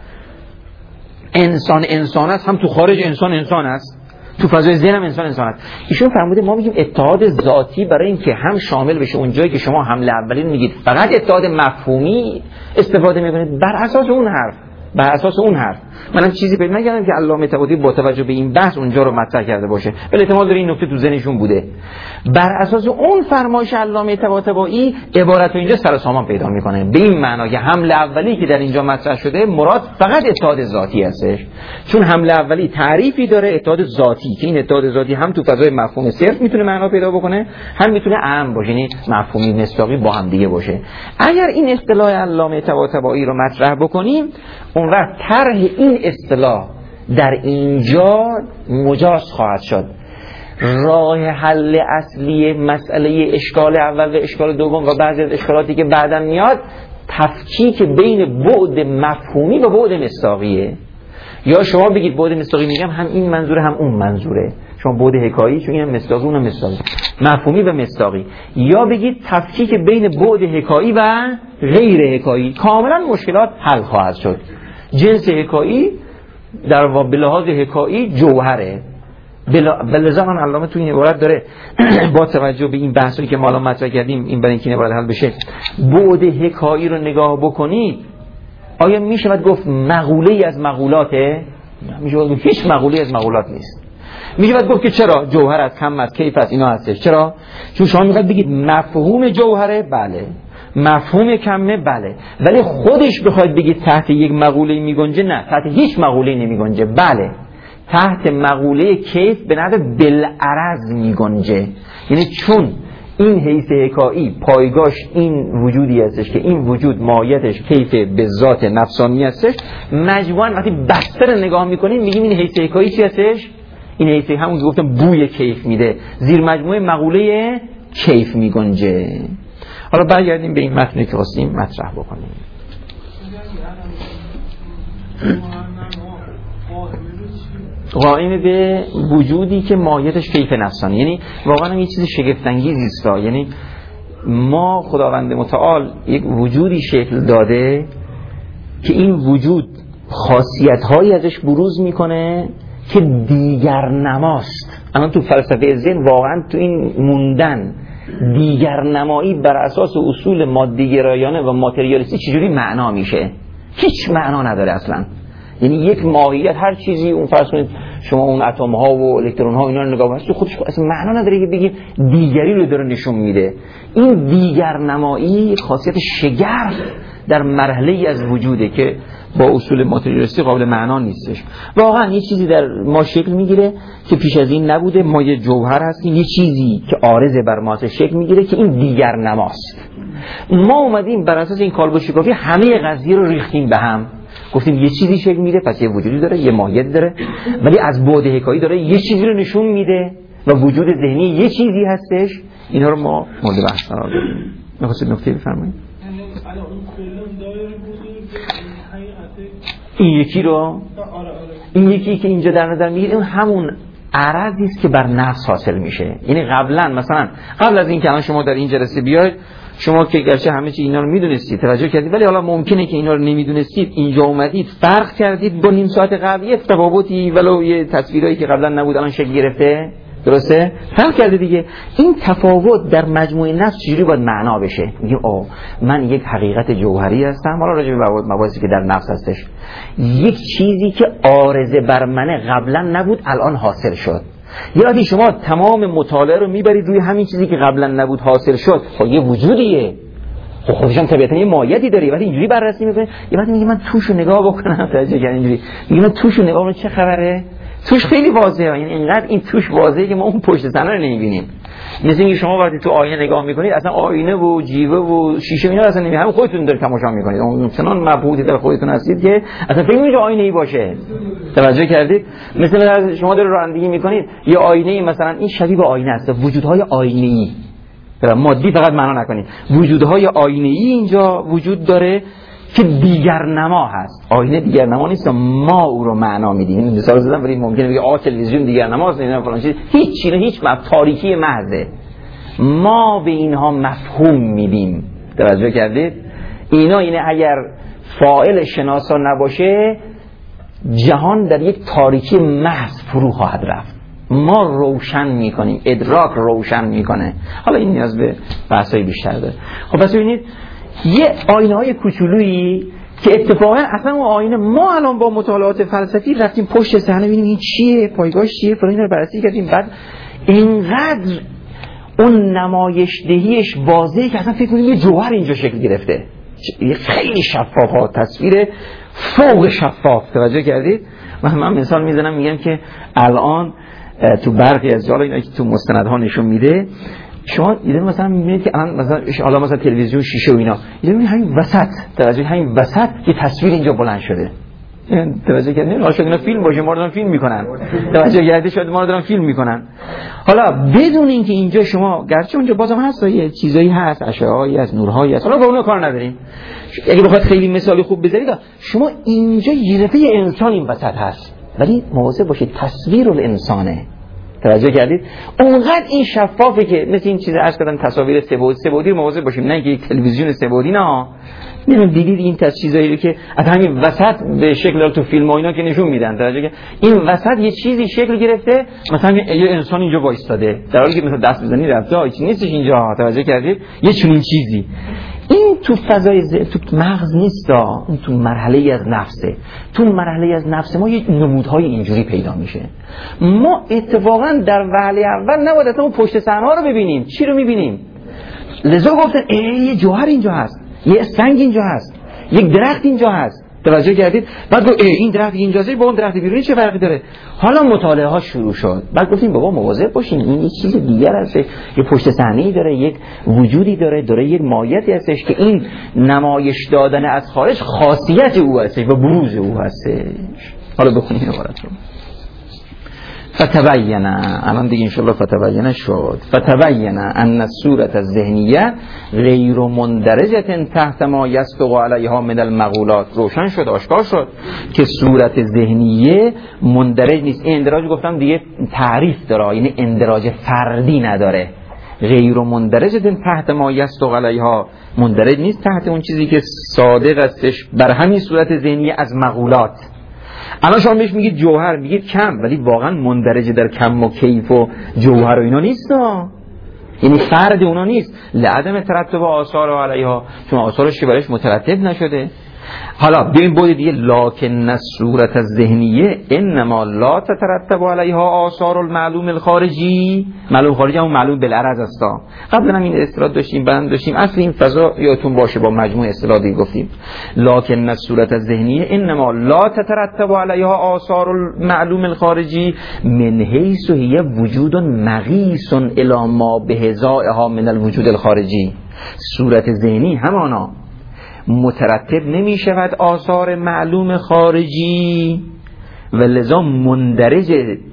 انسان انسان است، هم تو خارج انسان انسان است، تو فضای ذهن هم انسان انسان است. ایشون فرموده ما میگیم اتحاد ذاتی برای اینکه هم شامل بشه اونجایی که شما حمله اولی میگید فقط اتحاد مفهومی استفاده میکنید، بر اساس اون حرف بر اساس اون حرف منم چیزی پیدا نکردم که علامه طباطبایی با توجه به این بحث اونجا رو مطرح کرده باشه، ولی احتمال داره این نکته تو ذهنشون بوده. بر اساس اون فرمایش علامه طباطبایی عبارت رو اینجا سر و سامان پیدا میکنه، به این معنا که حمله اولی که در اینجا مطرح شده مراد فقط اتحاد ذاتی هستش، چون حمله اولی تعریفی داره اتحاد ذاتی که این اتحاد ذاتی هم تو فضای مفهوم صرف میتونه معنا پیدا بکنه، هم میتونه عام باشه، یعنی مفهومی مصداقی با هم دیگه باشه. اگر این اصطلاح علامه طباطبایی رو مطرح بکنیم اون وقت طرح این اصطلاح در اینجا مجاز خواهد شد. راه حل اصلی مسئله اشکال اول و اشکال دوم و بعضی از اشکالاتی که بعداً میاد تفکیک بین بعد مفهومی و بعد مصداقیه. یا شما بگید بعد مصداقی، میگم هم این منظوره هم اون منظوره، شما بعد حکایی چون اینم مصداقی اونم مصداقی، مفهومی و مصداقی. یا بگید تفکیک بین بعد حکایی و غیر حکایی، کاملا مشکلات حل خواهد شد. جنس حکایی در به لحاظ حکایی جوهره، بلذا من علامه تو این عبارت داره با توجه به این بحثی که ما الان مطرح کردیم این برای اینکه این عبارت حل بشه بعد حکایی رو نگاه بکنید. آیا میشه گفت مقوله ای از مقولاته؟ میشه گفت هیچ مقوله از مقولات نیست. میشه گفت که چرا جوهر از کم از کیف از اینا هستش. چرا؟ چون شما میخواید بگید مفهوم جوهره، بله، مفهوم کمه، بله، ولی خودش بخواید بگید تحت یک مقوله میگنجه، نه، تحت هیچ مقوله نمیگنجه. بله، تحت مقوله کیف به نحو بالعرض میگنجه، یعنی چون این حیث حکایی پایگاش این وجودی هستش که این وجود ماهیتش کیف به ذات نفسانی هستش، مجموعاً وقتی بستر نگاه میکنیم میگیم این حیث حکایی چی هستش؟ این حیث همون که گفتم بوی کیف میده، زیر مجموعه مقوله کیف میگنجه. حالا برگردیم به این متنی که خواستیم مطرح بکنیم. قائم به وجودی که ماهیتش کیف نفسانی، یعنی واقعا یه چیز شگفت انگیزی است. یعنی ما خداوند متعال یک وجودی شکل داده که این وجود خاصیت‌هایی ازش بروز میکنه که دیگر نماست. الان تو فلسفه ذهن واقعا تو این موندن دیگر نمایی بر اساس اصول مادی گرایانه و ماتریالیستی چجوری معنا میشه؟ هیچ معنا نداره اصلا. یعنی یک ماهیت هر چیزی، اون فرض کنید شما اون اتم ها و الکترون ها اینا رو نگاه کنید، خودش اصلا معنا نداره که بگید دیگری رو داره نشون میده. این دیگر نمایی خاصیت شگرف در مرحله ای از وجوده که با اصول ماتریالیستی قابل معنا نیستش. واقعا یه چیزی در ما شکل میگیره که پیش از این نبوده، ما یه جوهر هستیم، یه چیزی که عارض بر ما شکل میگیره که این دیگر نماست. ما اومدیم بر اساس این کالبد شکافی همه قضیه رو ریختیم به هم، گفتیم یه چیزی شکل میده پس یه وجودی داره، یه ماهیت داره، ولی از بعد حکایی داره یه چیزی رو نشون میده و وجود ذهنی یه چیزی هستش. اینا رو ما مورد بحث قرار بدیم. می‌خواستید نکته بفرمایید؟ این یکی رو این یکی که اینجا در نظر میگیریم همون عرضی است که بر نفس حاصل میشه. یعنی قبلا مثلا قبل از اینکه الان شما در این جلسه بیاید، شما که گرچه همه چی اینا رو میدونستید، توجه کردید، ولی حالا ممکنه که اینا رو نمیدونستید، اینجا اومدید فرق کردید با نیم ساعت قبل، یه تفاوتی ولو یه تصویرایی که قبلا نبود الان شکل گرفته، درسته؟ فرق کرده دیگه. این تفاوت در مجموعه نفس چجوری باید معنا بشه؟ میگه آه من یک حقیقت جوهری هستم، حالا راجع به مباحثی که در نفس هستش، یک چیزی که عارضه بر من قبلا نبود الان حاصل شد. یادی شما تمام مطالعه رو میبرید روی همین چیزی که قبلا نبود حاصل شد، خب یه وجودیه، خب خودش هم طبیعتا یه ماهیتی داره، وقتی اینجوری بررسی میکنه، یه وقتی میگه من توشو نگاه بکنم، توجه کردین اینجوری میگه من توشو نگاه بکنم چه خبره؟ توش خیلی واضحه، یعنی اینقدر این توش واضحه که ما اون پشت صحنه رو نمیبینیم. مثل اینکه شما وقتی تو آینه نگاه میکنید اصلا آینه و جیوه و شیشه اینا اصلا نمیبینید، همون خودتون دارید تماشا میکنید، اون چنان مبهوتی در خودتون هستید که اصلا فکر نمی‌کنید آینه ای باشه. توجه کردید؟ مثلا شما دارید رانندگی میکنید یه آینه مثلا این شبیه به آینه است، وجودهای آینه‌ای مادی فقط معنا نکنید، وجودهای آینه‌ای اینجا وجود داره که دیگر نما هست. آینه دیگر نما نیست، ما او رو معنا میدیم. این مثال زدم ولی ممکنه بگه آ تلویزیون دیگر نماست، نه فلان چیز، هیچ چیز هیچ مف... تاریکی محضه. ما به اینها مفهوم میدیم. توجه کردید؟ اینا اینه اگر فاعل شناسا نباشه جهان در یک تاریکی محض فرو خواهد رفت. ما روشن میکنیم، ادراک روشن میکنه. حالا این نیاز به بحثای بیشتر داره. خب پس ببینید یه آینه های کوچولویی که اتفاقا اصلا اون آینه ما الان با مطالعات فلسفی رفتیم پشت صحنه ببینیم این چیه، پایگاهش چیه، فلان رو بررسی کردیم، بعد اینقدر اون نمایشدهیش واضحه که اصلا فکر کنیم یه جوهر اینجا شکل گرفته، خیلی شفاف، تصویر فوق شفاف. توجه کردید؟ من من مثال میزنم میگم که الان تو برخی از جاها اینا که تو مستندها نشون میده، شما دیدن مثلا میبینید که الان مثلا حالا مثلا تلویزیون شیشه و اینا، میبینید همین وسط، توجه همین وسط یه تصویر اینجا بلند شده. توجه کردین؟ حالا شاید اینا فیلم باشه، ما رو دارن فیلم میکنن. توجه کردید؟ شاید ما رو دارن فیلم میکنن. حالا بدون اینکه اینجا شما گرچه اونجا بازم هست یه چیزایی هست، اشعاعی از نورهایی هست، حالا با اون کار نداریم. اگه بخواد خیلی مثالی خوب بذارید، شما اینجا یه دفعه انسان این وسط هست، ولی مواظب باشید تصویر الانسانه. توجه کردید؟ اونقدر این شفافه که مثل این چیز عرض کردن تصاویر سه‌بعدی سه‌بعدی مواظب باشیم، نه که یک تلویزیون سه‌بعدی نه. نمیدونم دیدید این تا چیزایی رو که از همین وسط به شکل تو فیلم ها اینا که نشون میدن، توجه که این وسط یه چیزی شکل گرفته، مثلا یه انسان اینجا وایستاده در حالی که مثلا دست بزنی رفته، هیچ نیستش اینجا. توجه کردید؟ یه چنین چیزی این تو فضای ز... تو مغز نیست، اون تو مرحله از نفسه. تو مرحله از نفس ما یه نمودهای اینجوری پیدا میشه. ما اتفاقا در وهله اول نباید اصلا اون پشت صحنه ها رو ببینیم. چی رو میبینیم؟ لذا گفتن ای یه جوهر اینجا هست، یه سنگ اینجا هست، یک درخت اینجا هست. توجه کردید؟ بعد گفت این درخت اینجاست با اون درخت بیرونی چه فرقی داره؟ حالا مطالعه ها شروع شد. بعد گفتیم بابا مواظب باشین، این یه چیز دیگر هست، یه پشت صحنه‌ای داره، یک وجودی داره، داره یک ماهیتی هستش که این نمایش دادن از خارج خاصیت او هستش و بروز او هستش. حالا بخونید این عبارت رو. فتبینه، الان دیگه انشالله فتبینه شد. فتبینه ان الصورت الذهنیه غیر مندرجه تحت ما یصدق علیها من المقولات. روشن شد، آشکار شد که صورت ذهنیه مندرج نیست. این اندراج گفتم دیگه تعریف داره، یعنی اندراج فردی نداره. غیر مندرجه تحت ما یصدق علیها، مندرج نیست تحت اون چیزی که صادق استش بر همین صورت ذهنیه از مقولات. الان شما بهش میگید جوهر، میگید کم، ولی واقعا مندرجه در کم و کیف و جوهر و اینا نیست، یعنی فرد اونا نیست. لعدم ترتب آثار و علیها، چون آثارش که برایش مترتب نشده. حالا بیایم بود دیگه، لکن الصورت الذهنیه انما لا تترتب علیها آثار المعلوم الخارجی. معلوم خارجی همون معلوم بالعرض است. قبلا هم این اصطلاح داشتیم، بند داشتیم، اصل این فضا یادتون باشه با مجموع اصطلاحی گفتیم. لکن الصورت الذهنیه انما لا تترتب علیها آثار المعلوم الخارجی من حیث هي وجود مقیس الی ما بهزائها من الوجود الخارجی. صورت ذهنی همانا مترتب نمی شود آثار معلوم خارجی و لذا مندرج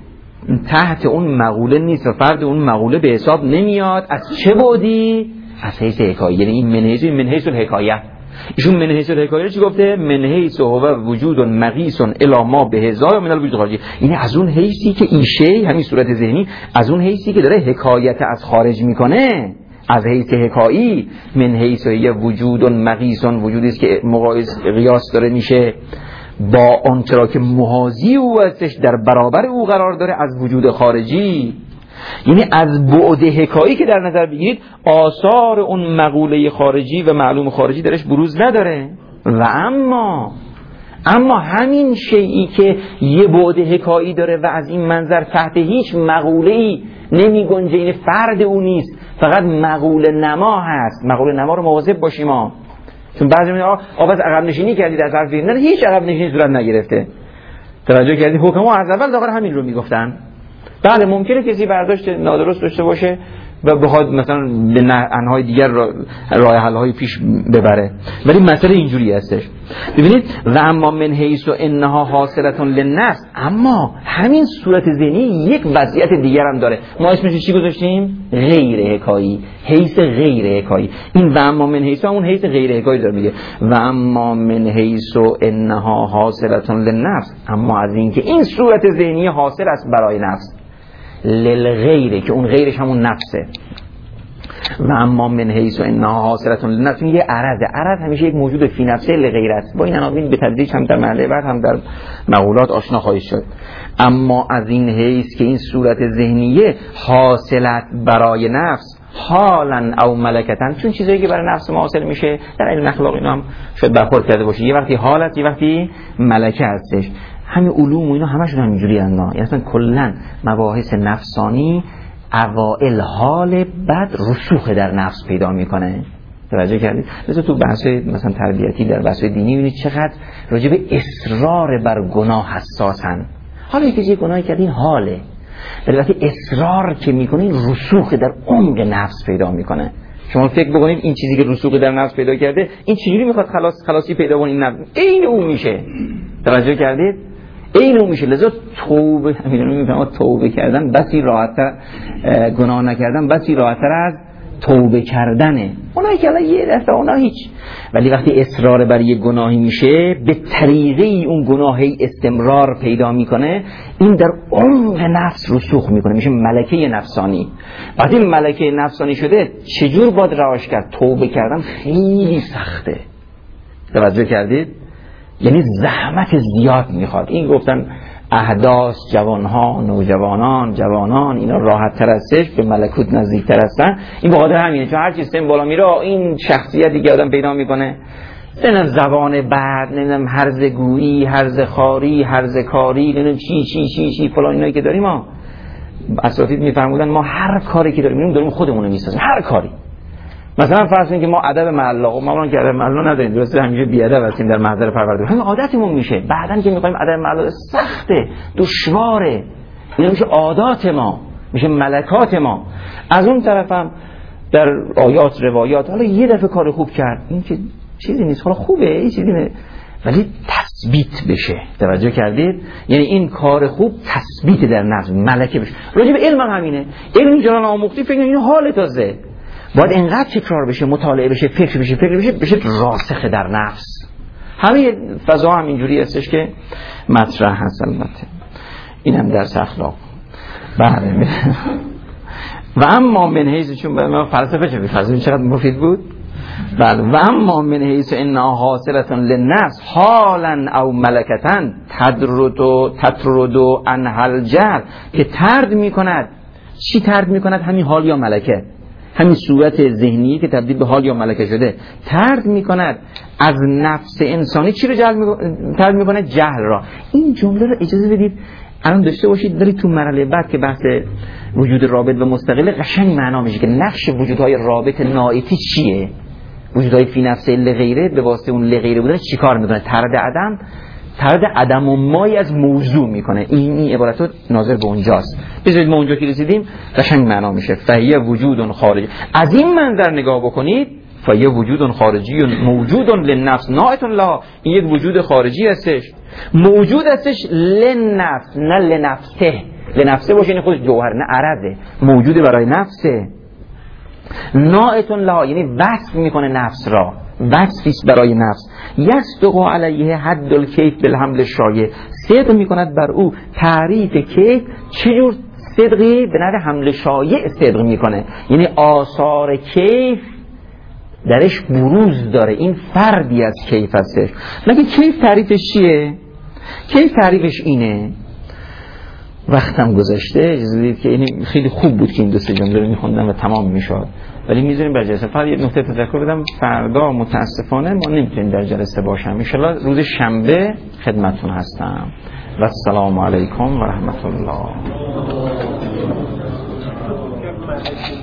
تحت اون مقوله نیست و فرد اون مقوله به حساب نمیاد. از چه بودی؟ از حیث حکایه، یعنی این منحیث من حیث الحکایه. ایشون من حیث الحکایه چی گفته؟ من حیث هو وجود مقیس الی ما بهزای من الوجود الخارجی. یعنی از اون حیثی که این شی، همین صورت ذهنی، از اون حیثی که داره حکایت از خارج میکنه، از حیث حکایی، من حیث یه وجود مقیسون، وجودی است که مقایس قیاس داره میشه با اون چرا که محاذی او هستش، در برابر او قرار داره از وجود خارجی. یعنی از بعد حکایی که در نظر بگیرید آثار اون مقوله خارجی و معلوم خارجی درش بروز نداره. و اما اما همین شیئی که یه بعد حکایی داره و از این منظر تحت هیچ مقوله‌ای نمی گنجه، این فرد او نیست، فقط مقوله نما هست. مقوله نما رو مواظب باشیم ما، چون بعضی میگن آقا بس عقب نشینی کردید از حرف، نه هیچ عقب نشینی صورت نگرفته. توجه کردی؟ حکما از اول داخل همین رو میگفتن. بله ممکنه کسی برداشت نادرست داشته باشه و بخواد مثلا به انهای دیگر راه حل های پیش ببره، ولی مسئله اینجوری هستش. ببینید و اما من حیث و انها حاصلتون للنفس، اما همین صورت ذهنی یک وضعیت دیگر هم داره. ما اسمش چی گذاشتیم؟ غیر حکایی، حیث غیر حکایی. این و اما من حیث همون حیث غیر حکایی داره میگه و اما من حیث و انها حاصلتون للنفس، اما از این که این صورت ذهنی حاصل است برای نفس، للغیره که اون غیرش همون نفسه. و اما من حیث و انها حاصلتون للنفس، یه عرضه. عرض همیشه یک موجود فی نفسه لغیرت. با این عناوین به تدریج هم در مرحله بعد هم در مقولات آشنا خواهید شد. اما از این حیث که این صورت ذهنیه حاصلت برای نفس، حالا او ملکتن، چون چیزایی که برای نفس ما حاصل میشه در علم اخلاق اینا هم شاید برخورد کرده باشی، یه وقتی حالت یه وقتی ملکه هستش. همین علوم و اینا همشون همینجوری اندنا، یعنی اصلا کلا مباحث نفسانی اوائل حال بعد رسوخ در نفس پیدا میکنه. توجه کردید؟ مثلا تو بحث مثلا تربیتی در بحث دینی ببینید چقدر راجع به اصرار بر گناه حساسن. حالا یکی گناهی کردین حاله، ولی وقتی اصرار که میکنین رسوخ در عمق نفس پیدا میکنه. شما فکر بکنید این چیزی که رسوخ در نفس پیدا کرده این چجوری میخواد خلاص خلاصی پیدا کنه؟ این نفس عین اون میشه. توجه کردید؟ این اون میشه. لذا توبه، میدونم میفهمم توبه کردن بسی راحت‌تر، گناه نکردن بسی راحت‌تر از توبه کردنه. اونایی که الان یه دفعه اونا هیچ، ولی وقتی اصرار بر یه گناهی میشه به طریقی اون گناهی استمرار پیدا میکنه، این در عمق نفس رسوخ میکنه، میشه ملکه نفسانی. وقتی ملکه نفسانی شده چجور باید رهاش کرد؟ توبه کردن خیلی سخته. توجه کردید؟ یعنی زحمت زیاد میخواد. این گفتن احداث، جوانها، نوجوانان، جوانان اینا راحت تر هستش، به ملکوت نزدیک تر هستن. این بخاطر همینه، چون هر چیز سن بالا میره این شخصیتی که آدم پیدا میکنه، نمیدونم زبان بد، نمیدونم هرزه گویی، هرزه خاری، هرزه کاری، نمیدونم چی چی چی چی فلان اینایی که داریم. ما اساتید میفرمودن ما هر کاری که داریم داریم خودمون رو میسازیم، هر کاری. مثلا فرض کنید که ما ادب معلا، ما الان که ادب معلا نداریم، درسته همیشه بی ادب هستیم در محضر پروردگار، همین عادتمون میشه. بعدن که میخوایم ادب معلا سخته، دشواره، اینا میشه عادات ما، میشه ملکات ما. از اون طرفم در آیات روایات حالا یه دفعه کار خوب کرد، این که چیزی نیست، حالا خوبه این چیزی نه، ولی تثبیت بشه. توجه کردید؟ یعنی این کار خوب تثبیت در نفس، ملکه بشه. راجع به علم هم همینه. علم جلال آموختی فکر این حال تازه باید اینقدر تکرار بشه، مطالعه بشه، فکر بشه، فکر بشه، بشه راسخ در نفس. همه فضا هم اینجوری هستش که مطرح هست. البته اینم درس اخلاق. بله. و اما من حیث، چون به ما فلسفه چه فلسفه چقدر مفید بود. بله. و اما من حیث انها حاصلتون للنفس حالا او ملکتن تدردو تطردو عنها الجهل، که طرد میکند. چی طرد میکند؟ همین حال یا ملکه، همین صورت ذهنی که تبدیل به حال یا ملکه شده، طرد میکند از نفس انسانی. چی رو طرد میکند؟ جهل را. این جمله رو اجازه بدید الان داشته باشید، دارید تو مرحله بعد که بحث وجود رابط و مستقل قشنگ معنا میشه که نقش وجودهای رابط نائتی چیه، وجودهای فی نفسه لغیره به واسطه اون لغیره بودن چیکار میکنه؟ طرد عدم، طرد عدم و مای از موضوع میکنه. این این عبارت ناظر به اونجاست. بذارید ما اونجا که رسیدیم قشنگ معنا میشه. فهیه وجود خارجی. از این منظر نگاه بکنید، فهیه وجود خارجی موجود للنفس نائت لها، این یک وجود خارجی هستش، موجود هستش للنفس، نه لنفسه. لنفسه باشه این خودش جوهر، نه عرضه، موجود برای نفسه. نائت لها یعنی وصف میکنه نفس را، وصفیست برای نفس. یصدق علیه حد الکیف بالحمل شایع، صدق میکند بر او تعریف کیف. چجور صدقی؟ به نحو حمل شایع صدق میکنه، یعنی آثار کیف درش بروز داره، این فردی از کیف هستش. مگه کیف تعریفش چیه؟ کیف تعریفش اینه. وقتم گذشته، اجازه بدید که یعنی خیلی خوب بود که این دو سه جمله رو میخوندم و تمام میشد، ولی میذاریم بر جلسه. فقط یه نکته تذکر بدم، فردا متاسفانه ما نمیتونیم در جلسه باشم، ان شاء الله روز شنبه خدمتتون هستم. و السلام علیکم و رحمت الله.